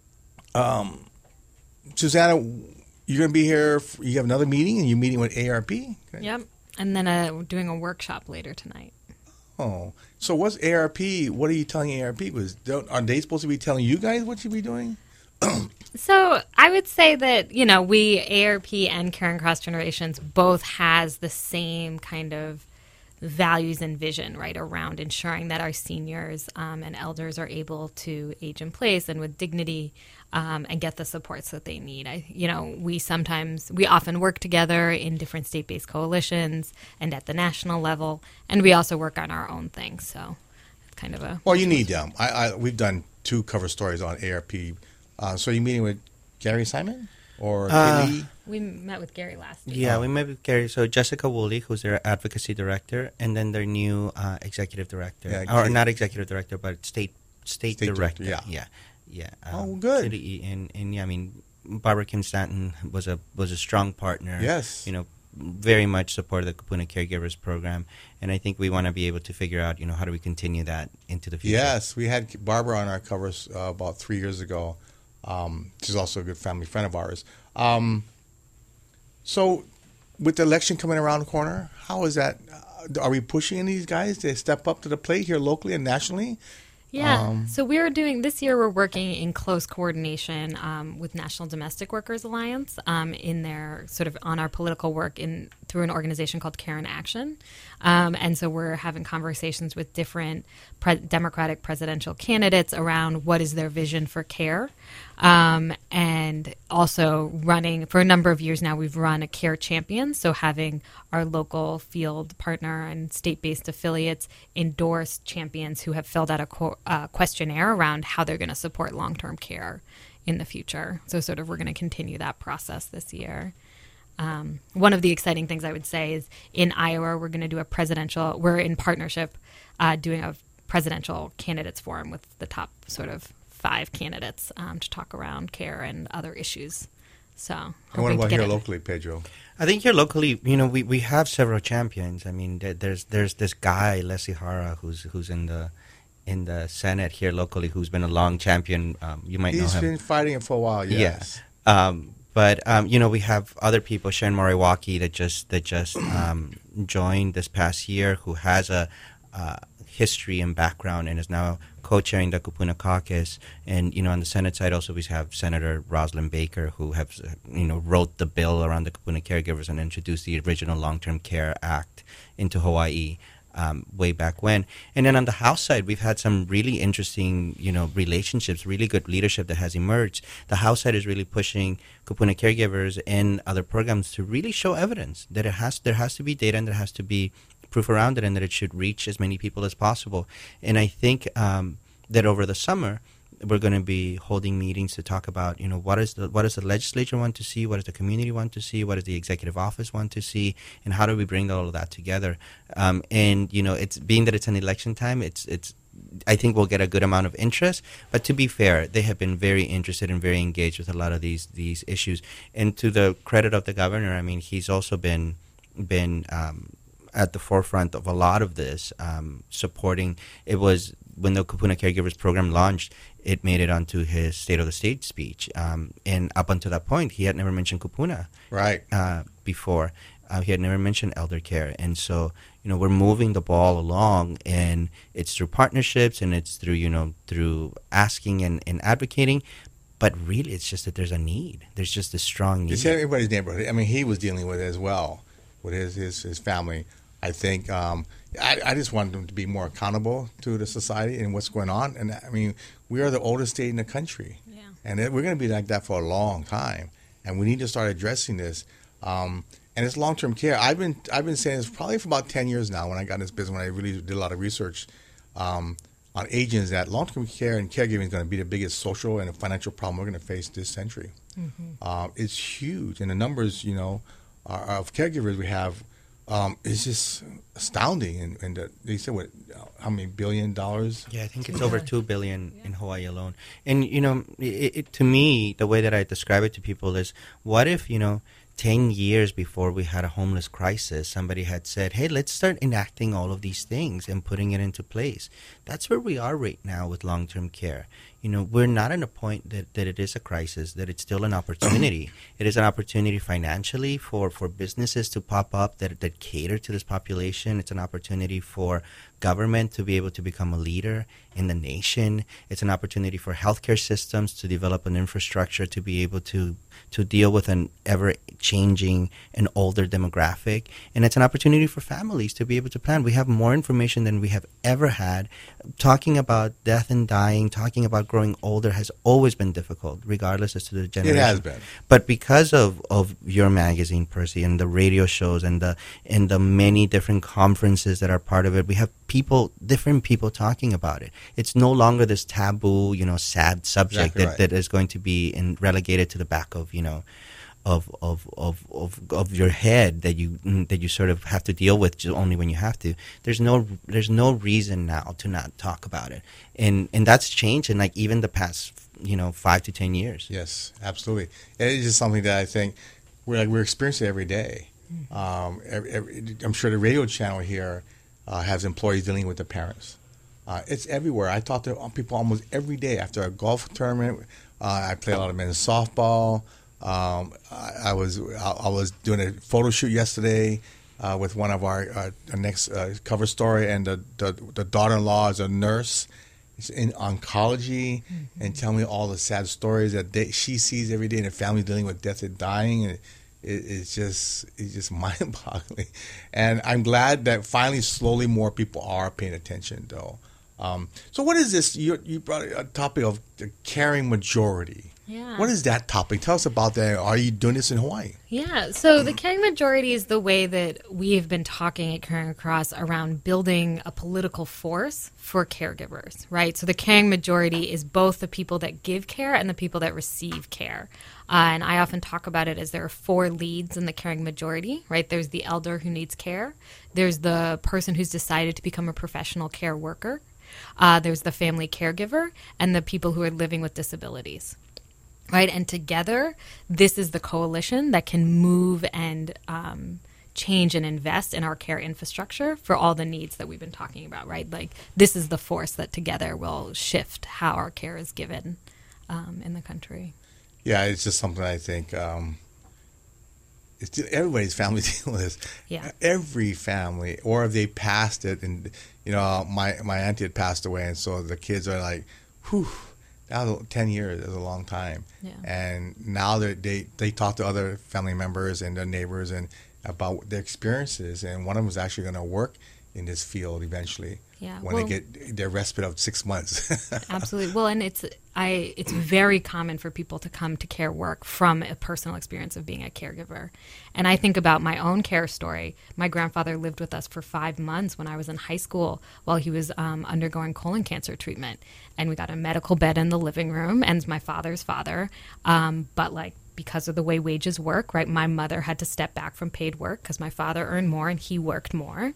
Um, Susanna, you're going to be here. For, you have another meeting, and you're meeting with A A R P? Okay.
Yep. And then uh, we're doing a workshop later tonight.
Oh. So what's A A R P? What are you telling A A R P? Was, are they supposed to be telling you guys what you be doing?
So I would say that, you know, we, A A R P and Caring Across Generations, both has the same kind of values and vision, right, around ensuring that our seniors um, and elders are able to age in place and with dignity um, and get the supports that they need. I, you know, we sometimes, we often work together in different state-based coalitions and at the national level, and we also work on our own things. So it's kind of a...
Well, you need them. I, I, we've done two cover stories on A A R P. Uh, so you're meeting with Gary Simon or
Uh,
Kelly?
We met with Gary last week.
Yeah, we met with Gary. So Jessica Woolley, who's their advocacy director, and then their new uh, executive director,
Yeah,
or not executive director, but state state,
State
director.
director,
yeah, yeah.
Oh, good.
City, and and yeah, I mean, Barbara Kim Stanton was a was a strong partner.
Yes.
You know, very much supported the Kupuna Caregivers program, and I think we want to be able to figure out, you know, how do we continue that into the future.
Yes, we had Barbara on our covers uh, about three years ago. Um, she's also a good family friend of ours. Um, so, with the election coming around the corner, how is that? Uh, are we pushing these guys to step up to the plate here locally and nationally?
Yeah.
Um,
so we're doing this year. We're working in close coordination um, with National Domestic Workers Alliance um, in their sort of on our political work in through an organization called Care in Action. Um, and so we're having conversations with different pre- Democratic presidential candidates around what is their vision for care. Um, and also running, for a number of years now, we've run a Care Champion. So having our local field partner and state-based affiliates endorse champions who have filled out a co- uh, questionnaire around how they're going to support long-term care in the future. So sort of we're going to continue that process this year. Um, one of the exciting things I would say is in Iowa, we're going to do a presidential, we're in partnership uh, doing a presidential candidates forum with the top sort of five candidates um, to talk around care and other issues. So,
and what about here locally, Pedro?
I think here locally, you know, we, we have several champions. I mean, there, there's there's this guy, Leslie Hara, who's who's in the in the Senate here locally, who's been a long champion. Um, you might
He's
know him.
He's been fighting it for a while. Yes.
Yeah. Um, but um, you know, we have other people, Sharon Moriwaki, that just that just um, joined this past year, who has a uh, history and background and is now co-chairing the Kupuna Caucus. And you know, on the Senate side, also we have Senator Rosalind Baker, who have you know wrote the bill around the Kupuna caregivers and introduced the original Long-Term Care Act into Hawaii. Um, way back when. And then on the House side, we've had some really interesting, you know, relationships, really good leadership that has emerged. The House side is really pushing Kupuna caregivers and other programs to really show evidence that it has, there has to be data and there has to be proof around it and that it should reach as many people as possible. And I think um, that over the summer, we're going to be holding meetings to talk about, you know, what is the what does the legislature want to see, what does the community want to see, what does the executive office want to see, and how do we bring all of that together? Um, and you know, it's being that it's an election time, it's it's. I think we'll get a good amount of interest. But to be fair, they have been very interested and very engaged with a lot of these these issues. And to the credit of the governor, I mean, he's also been been um, at the forefront of a lot of this, um, supporting. It was when the Kupuna Caregivers Program launched, it made it onto his State of the State speech. Um, and up until that point, he had never mentioned Kupuna
right.
uh, before. Uh, he had never mentioned elder care. And so, you know, we're moving the ball along, and it's through partnerships and it's through, you know, through asking and, and advocating. But really, it's just that there's a need. There's just a strong need.
It's everybody's neighborhood. I mean, he was dealing with it as well, with his, his, his family. I think um, I, I just want them to be more accountable to the society and what's going on. And I mean, we are the oldest state in the country, yeah. and it, we're going to be like that for a long time. And we need to start addressing this. Um, and it's long-term care. I've been I've been saying this probably for about ten years now. When I got in this business, when I really did a lot of research um, on agents, that long-term care and caregiving is going to be the biggest social and financial problem we're going to face this century. Mm-hmm. Uh, it's huge, and the numbers, you know, are, of caregivers we have. Um, it's just astounding, and, and the, they said what, how many billion dollars?
Yeah, I think it's over two billion in Hawaii alone. And you know, it, it, to me, the way that I describe it to people is, what if you know, ten years before we had a homeless crisis, somebody had said, "Hey, let's start enacting all of these things and putting it into place." That's where we are right now with long-term care. You know, we're not in a point that, that it is a crisis, that it's still an opportunity. It is an opportunity financially for, for businesses to pop up that, that cater to this population. It's an opportunity for government to be able to become a leader in the nation. It's an opportunity for healthcare systems to develop an infrastructure to be able to, to deal with an ever-changing and older demographic. And it's an opportunity for families to be able to plan. We have more information than we have ever had. Talking about death and dying, talking about growing older has always been difficult, regardless as to the generation.
It has been.
But because of, of your magazine, Percy, and the radio shows and the and the many different conferences that are part of it, we have people, different people talking about it. It's no longer this taboo, you know, sad subject
exactly
that,
right.
that is going to be in, relegated to the back of, you know, of of, of of of your head that you that you sort of have to deal with just only when you have to. There's no there's no reason now to not talk about it, and and that's changed in like even the past you know five to ten years.
Yes, absolutely. It is just something that I think we're like we're experiencing every day. Mm-hmm. Um, every, every, I'm sure the radio channel here uh, has employees dealing with the parents. Uh, it's everywhere. I talk to people almost every day after a golf tournament. Uh, I play a lot of men's softball. Um, I, I was I, I was doing a photo shoot yesterday uh, with one of our, uh, our next uh, cover story, and the, the the daughter-in-law is a nurse in oncology, mm-hmm. and tell me all the sad stories that they, she sees every day, and the family dealing with death and dying, and it, it's just it's just mind-boggling. And I'm glad that finally, slowly, more people are paying attention, though. Um, so what is this? You, you brought a topic of the caring majority.
Yeah.
What is that topic? Tell us about that. Are you doing this in Hawaii?
Yeah, so the caring majority is the way that we've been talking at Caring Across around building a political force for caregivers, right? So the caring majority is both the people that give care and the people that receive care. Uh, and I often talk about it as there are four leads in the caring majority, right? There's the elder who needs care. There's the person who's decided to become a professional care worker. Uh, there's the family caregiver and the people who are living with disabilities. Right, and together, this is the coalition that can move and um, change and invest in our care infrastructure for all the needs that we've been talking about, right? Like, this is the force that together will shift how our care is given um, in the country.
Yeah, it's just something I think um, it's everybody's family dealing with this.
Yeah.
Every family, or if they passed it, and, you know, my, my auntie had passed away, and so the kids are like, whew. That was ten years is a long time.
Yeah.
And now they they talk to other family members and their neighbors and about their experiences. And one of them is actually going to work in this field eventually.
Yeah,
when
well,
they get their respite of six months.
Absolutely. Well, and it's I it's very common for people to come to care work from a personal experience of being a caregiver. And I think about my own care story. My grandfather lived with us for five months when I was in high school while he was um, undergoing colon cancer treatment. And we got a medical bed in the living room, and my father's father. Um, but like because of the way wages work, right, my mother had to step back from paid work because my father earned more and he worked more.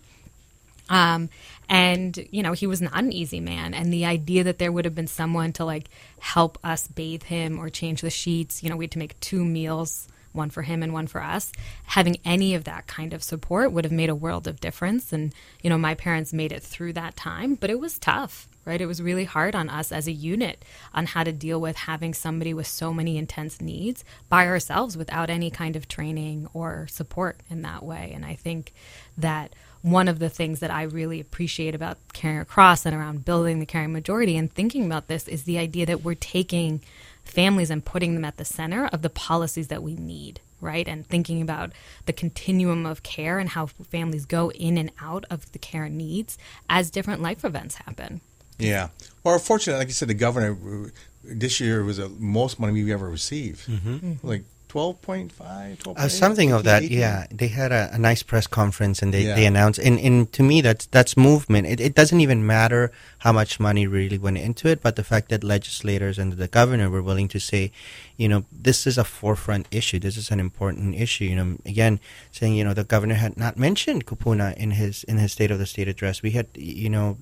Um, and, you know, he was not an easy man. And the idea that there would have been someone to, like, help us bathe him or change the sheets, you know, we had to make two meals, one for him and one for us. Having any of that kind of support would have made a world of difference. And, you know, my parents made it through that time, but it was tough, right? It was really hard on us as a unit on how to deal with having somebody with so many intense needs by ourselves without any kind of training or support in that way. And I think that one of the things that I really appreciate about Caring Across and around building the caring majority and thinking about this is the idea that we're taking families and putting them at the center of the policies that we need, right? And thinking about the continuum of care and how families go in and out of the care needs as different life events happen.
Yeah. Well, fortunately, like you said, the governor, this year was the most money we've ever received.
Mm-hmm. Mm-hmm.
Like twelve point five, twelve point eight?
Uh, something of that,
eighteen
yeah. They had a, a nice press conference and they,
Yeah.
they announced, and, and to me, that's that's movement. It, it doesn't even matter how much money really went into it, but the fact that legislators and the governor were willing to say, you know, this is a forefront issue. This is an important issue. You know, again, saying, you know, the governor had not mentioned kupuna in his in his State of the State address. We had, you know,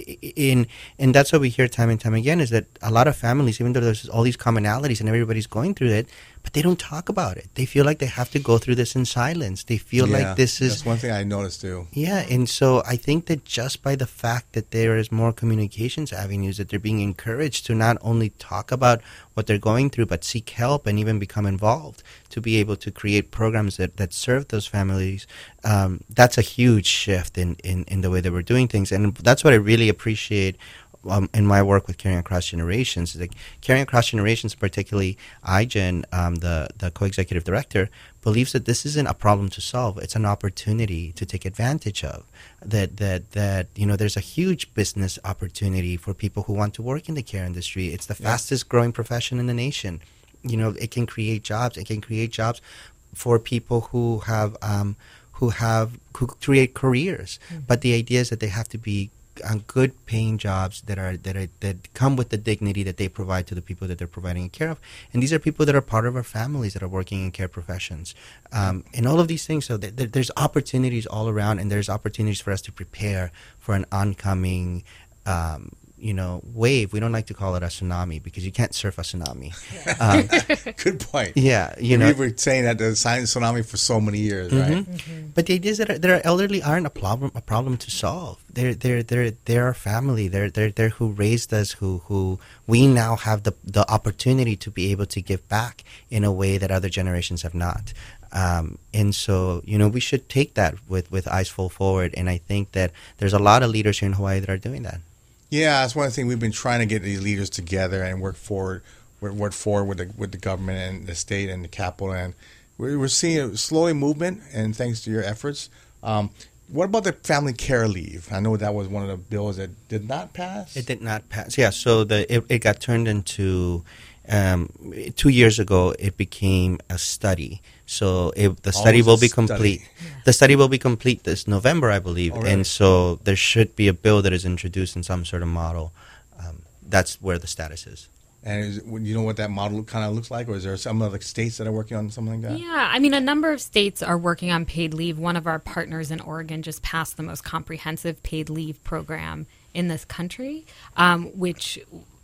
in and that's what we hear time and time again is that a lot of families, even though there's all these commonalities and everybody's going through it, but they don't talk about it. They feel like they have to go through this in silence. They feel
Yeah,
like this is
that's one thing I noticed too.
yeah, and so I think that just by the fact that there is more communications avenues, that they're being encouraged to not only talk about what they're going through, but seek help and even become involved to be able to create programs that, that serve those families, um, that's a huge shift in, in, in the way that we're doing things. And that's what I really appreciate Um, in my work with Caring Across Generations. Like Caring Across Generations, particularly iGen, um, the, the co-executive director, believes that this isn't a problem to solve. It's an opportunity to take advantage of. That, that, that you know, there's a huge business opportunity for people who want to work in the care industry. It's the
Yeah.
fastest growing profession in the nation. You know, it can create jobs. It can create jobs for people who have, um, who have, who create careers. Mm-hmm. But the idea is that they have to be on good paying jobs that are that are that come with the dignity that they provide to the people that they're providing care of. And these are people that are part of our families that are working in care professions. Um, and all of these things, so th- th- there's opportunities all around, and there's opportunities for us to prepare for an oncoming um, you know, wave. We don't like to call it a tsunami because you can't surf a tsunami. Um,
Good point.
Yeah, you know,
we were saying that the silent tsunami for so many years,
mm-hmm.
right?
Mm-hmm. But the idea is that our, that our elderly aren't a problem a problem to solve. They're they're they're they're our family. They're they're they're who raised us. Who who we now have the the opportunity to be able to give back in a way that other generations have not. Um, and so, you know, we should take that with, with eyes full forward. And I think that there's a lot of leaders here in Hawaii that are doing that.
Yeah, that's one thing we've been trying to get these leaders together and work forward, work forward with the with the government and the state and the capital, and we're, we're seeing a slowly movement, and thanks to your efforts. Um, what about the family care leave? I know that was one of the bills that did not pass.
It did not pass. Yeah, so the it, it got turned into um, two years ago. It became a study. So it, the study
Always
will
a
be
study.
complete. The study will be complete this November, I believe,
Oh, really?
and so there should be a bill that is introduced in some sort of model. Um, that's where the status is.
And is, you know what that model kind of looks like, or is there some other states that are working on something like that?
Yeah, I mean, a number of states are working on paid leave. One of our partners in Oregon just passed the most comprehensive paid leave program in this country, um, which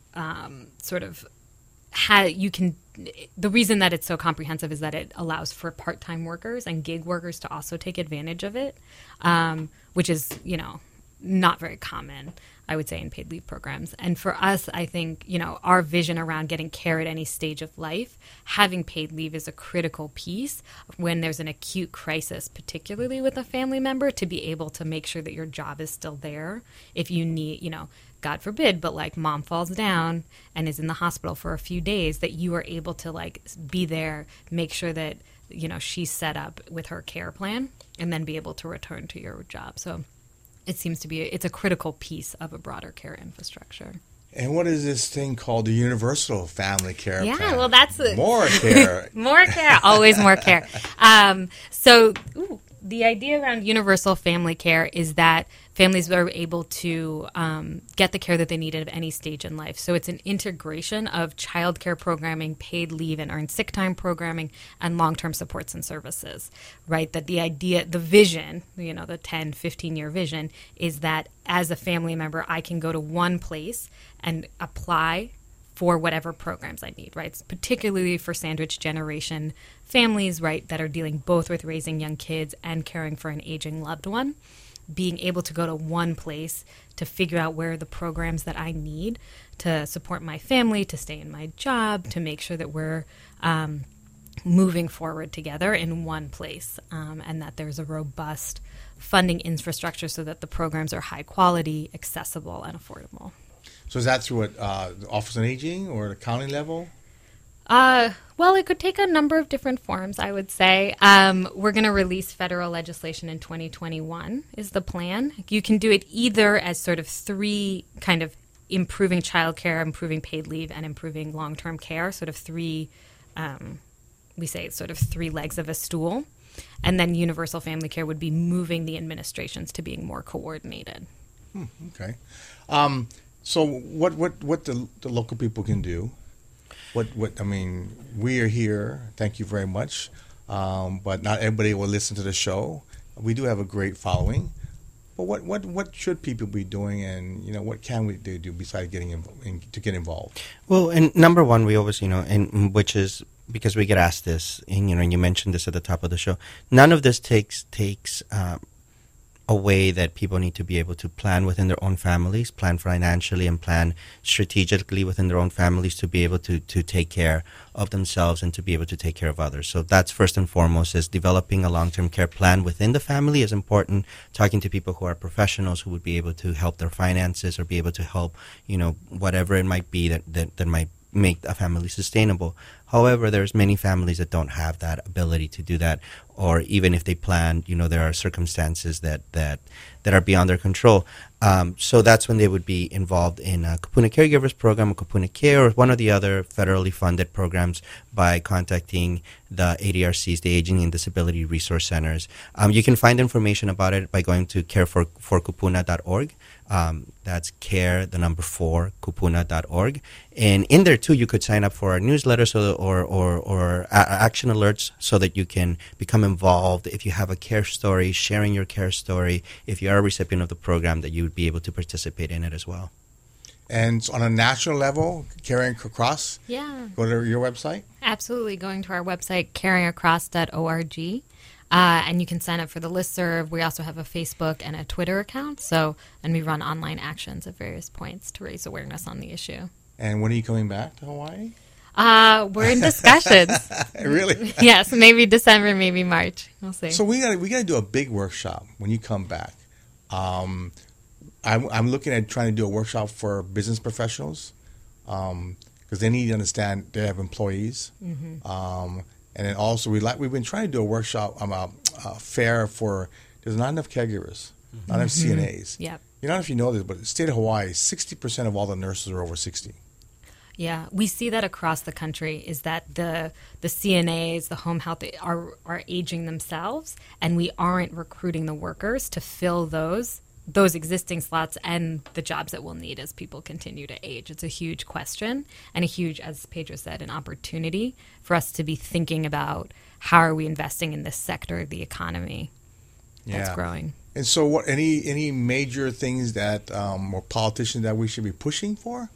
um, sort of ha- you can. The reason that it's so comprehensive is that it allows for part-time workers and gig workers to also take advantage of it, um, which is, you know, not very common, I would say, in paid leave programs. And for us, I think, you know, our vision around getting care at any stage of life, having paid leave is a critical piece when there's an acute crisis, particularly with a family member, to be able to make sure that your job is still there. If you need, you know, God forbid, but like mom falls down and is in the hospital for a few days, that you are able to like be there, make sure that, you know, she's set up with her care plan, and then be able to return to your job. So it seems to be, it's a critical piece of a broader care infrastructure.
And what is this thing called the Universal Family Care
Yeah,
Plan?
well, that's a,
more care.
more care, always more care. Um, so ooh, the idea around universal family care is that families are able to um, get the care that they need at any stage in life. So it's an integration of child care programming, paid leave and earned sick time programming, and long-term supports and services, right? That the idea, the vision, you know, the ten, fifteen-year vision is that as a family member, I can go to one place and apply for whatever programs I need, right? It's particularly for sandwich generation families, right, that are dealing both with raising young kids and caring for an aging loved one. Being able to go to one place to figure out where are the programs that I need to support my family, to stay in my job, to make sure that we're um, moving forward together in one place, um, and that there's a robust funding infrastructure so that the programs are high quality, accessible, and affordable.
So is that through a, uh, the Office on Aging or the county level?
Uh, well, it could take a number of different forms, I would say. Um, we're going to release federal legislation in twenty twenty-one is the plan. You can do it either as sort of three kind of improving childcare, improving paid leave, and improving long-term care, sort of three, um, we say it's sort of three legs of a stool. And then universal family care would be moving the administrations to being more coordinated.
Hmm, okay. Um, so what, what, what the, the local people can do? What what I mean, we are here. Thank you very much. Um, but not everybody will listen to the show. We do have a great following. But what, what, what should people be doing, and you know what can we do, do besides getting inv- in, to get involved?
Well, and number one, we always, you know, and which is because we get asked this, and you know, and you mentioned this at the top of the show. None of this takes takes. Uh, a way that people need to be able to plan within their own families, plan financially, and plan strategically within their own families to be able to, to take care of themselves and to be able to take care of others. So that's first and foremost, is developing a long-term care plan within the family is important. Talking to people who are professionals who would be able to help their finances or be able to help, you know, whatever it might be that, that, that might make a family sustainable. However, there's many families that don't have that ability to do that, or even if they plan, you know, there are circumstances that that, that are beyond their control. Um, so that's when they would be involved in a Kupuna Caregivers Program, or Kupuna Care, or one of the other federally funded programs by contacting the A D R Cs, the Aging and Disability Resource Centers. Um, you can find information about it by going to care for kupuna dot org. Um, that's care, the number four, kupuna dot org. And in there, too, you could sign up for our newsletter so, or, or, or a- action alerts so that you can become involved. If you have a care story, sharing your care story, if you are a recipient of the program, that you would be able to participate in it as well.
And on a national level, Caring Across,
Yeah.
go to your website.
Absolutely. Going to our website, caring across dot org. Uh, and you can sign up for the listserv. We also have a Facebook and a Twitter account. So, and we run online actions at various points to raise awareness on the issue.
And when are you coming back to Hawaii?
Uh, we're in discussions.
Really?
Yes, maybe December, maybe March. We'll see.
So we got we got to do a big workshop when you come back. Um, I'm, I'm looking at trying to do a workshop for business professionals because um, they need to understand they have employees.
Mm-hmm.
Um, And then also, we like, we've been trying to do a workshop, um, a, a fair for, there's not enough caregivers, mm-hmm. not enough C N As.
Yep.
You know, if you know this, but the state of Hawaii, sixty percent of all the nurses are over sixty.
Yeah, we see that across the country, is that the the C N As, the home health, are are aging themselves, and we aren't recruiting the workers to fill those those existing slots and the jobs that we'll need as people continue to age. It's a huge question and a huge, as Pedro said, an opportunity for us to be thinking about how are we investing in this sector of the economy that's
yeah.
growing.
And so, what any any major things that um, or politicians that we should be pushing for?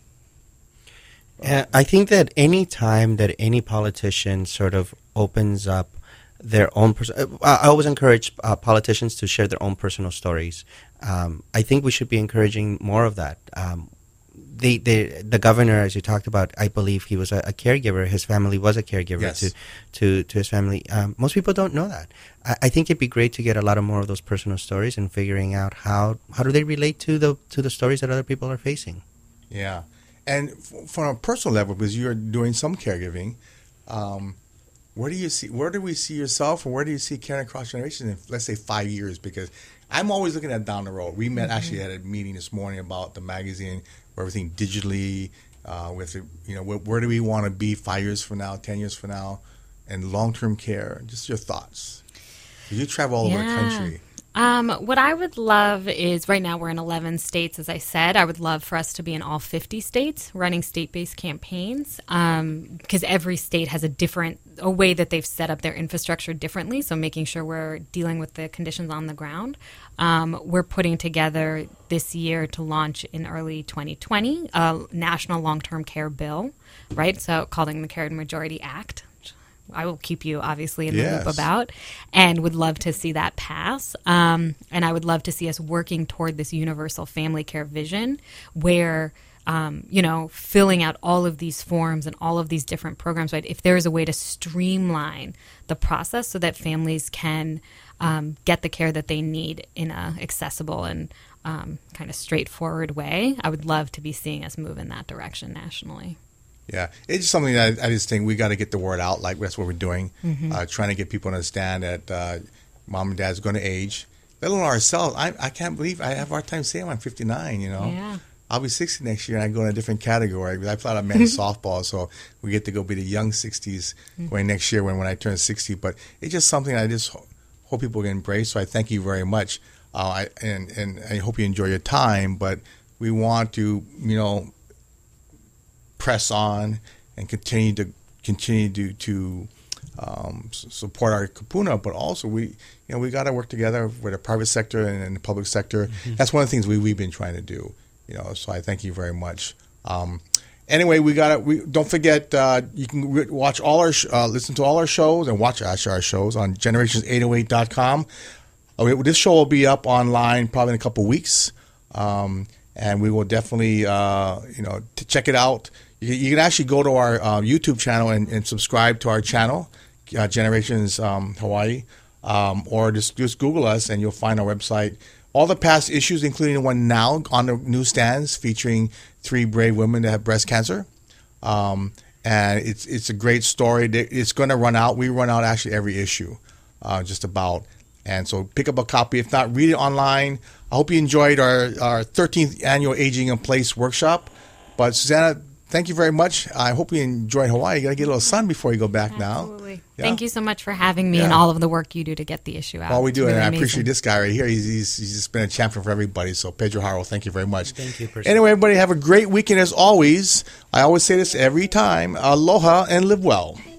Uh, I think that any time that any politician sort of opens up their own, pers- I always encourage uh, politicians to share their own personal stories. Um, I think we should be encouraging more of that. Um, they, they, the governor, as you talked about, I believe he was a, a caregiver. His family was a caregiver
yes.
to, to, to his family. Um, most people don't know that. I, I think it'd be great to get a lot of more of those personal stories and figuring out how how do they relate to the to the stories that other people are facing.
Yeah. And f- from a personal level, because you're doing some caregiving, um, where do you see, where do we see yourself, and where do you see Caring Across Generations in, let's say, five years? Because I'm always looking at down the road. We met mm-hmm. actually at a meeting this morning about the magazine, where everything digitally, uh, with you know, where, where do we want to be five years from now, ten years from now, and long-term care. Just your thoughts. You travel all
yeah.
over the country.
Um, what I would love is, right now we're in eleven states, as I said. I would love for us to be in all fifty states running state-based campaigns, um, because every state has a different, a way that they've set up their infrastructure differently, so making sure we're dealing with the conditions on the ground. Um, we're putting together this year to launch in early twenty twenty a national long-term care bill, right? So calling the Care Majority Act. I will keep you obviously in the
yes.
loop about, and would love to see that pass. Um, and I would love to see us working toward this universal family care vision where, um, you know, filling out all of these forms and all of these different programs, right? If there is a way to streamline the process so that families can um, get the care that they need in a accessible and um, kind of straightforward way, I would love to be seeing us move in that direction nationally.
Yeah, it's just something that I, I just think we got to get the word out. Like that's what we're doing,
mm-hmm.
uh, trying to get people to understand that uh, mom and dad's going to age. Let alone ourselves. I I can't believe I have a hard time saying I'm fifty-nine. You know,
yeah.
I'll be sixty next year, and I go in a different category. I play out men's softball, so we get to go be the young sixties mm-hmm. going next year when when I turn sixty. But it's just something I just ho- hope people can embrace. So I thank you very much, uh, I, and and I hope you enjoy your time. But we want to, you know, press on and continue to continue to to um, support our kupuna, but also we you know we got to work together with the private sector and, and the public sector. Mm-hmm. That's one of the things we we've been trying to do. You know, so I thank you very much. Um, anyway, we got to we don't forget uh, you can re- watch all our sh- uh, listen to all our shows and watch actually our shows on generations eight oh eight dot com. Uh, this show will be up online probably in a couple weeks, um, and we will definitely uh, you know to check it out. You can actually go to our uh, YouTube channel and, and subscribe to our channel, uh, Generations um, Hawaii, um, or just just Google us and you'll find our website. All the past issues, including the one now on the newsstands, featuring three brave women that have breast cancer, um, and it's it's a great story. It's going to run out. We run out actually every issue, uh, just about. And so pick up a copy. If not, read it online. I hope you enjoyed our our thirteenth annual Aging in Place workshop. But Susanna, thank you very much. I hope you enjoyed Hawaii. You got to get a little sun before you go back
Absolutely.
now. Yeah.
Thank you so much for having me
yeah.
and all of the work you do to get the issue out.
All we do,
really
and I
amazing.
appreciate this guy right here. He's, he's, he's just been a champion for everybody. So Pedro Haro, thank you very much.
Thank you. Personally.
Anyway, everybody have a great weekend as always. I always say this every time. Aloha and live well.